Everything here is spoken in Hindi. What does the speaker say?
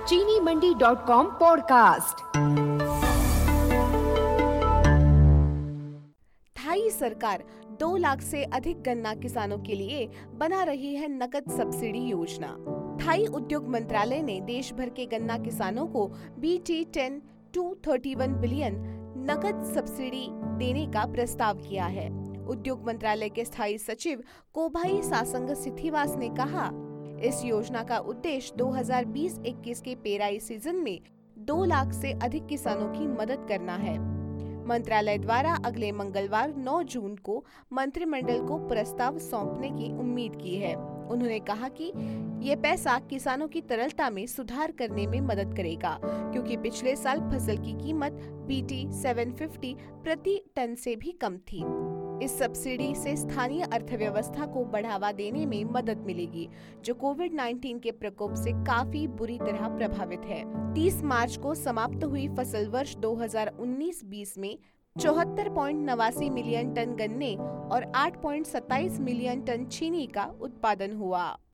चीनी मंडी.com पॉडकास्ट। थाई सरकार 2 लाख से अधिक गन्ना किसानों के लिए बना रही है नकद सब्सिडी योजना। थाई उद्योग मंत्रालय ने देश भर के गन्ना किसानों को BT10 231 बिलियन नकद सब्सिडी देने का प्रस्ताव किया है। उद्योग मंत्रालय के स्थायी सचिव कोभाई सासंग सिथिवास ने कहा, इस योजना का उद्देश्य 2020-21 के पेराई सीजन में 2 लाख से अधिक किसानों की मदद करना है। मंत्रालय द्वारा अगले मंगलवार 9 जून को मंत्रिमंडल को प्रस्ताव सौंपने की उम्मीद की है। उन्होंने कहा कि ये पैसा किसानों की तरलता में सुधार करने में मदद करेगा, क्योंकि पिछले साल फसल की कीमत BT 750 प्रति टन से भी कम थी। इस सब्सिडी से स्थानीय अर्थव्यवस्था को बढ़ावा देने में मदद मिलेगी, जो कोविड-19 के प्रकोप से काफी बुरी तरह प्रभावित है। 30 मार्च को समाप्त हुई फसल वर्ष 2019-20 में 74.89 मिलियन टन गन्ने और 8.27 मिलियन टन चीनी का उत्पादन हुआ।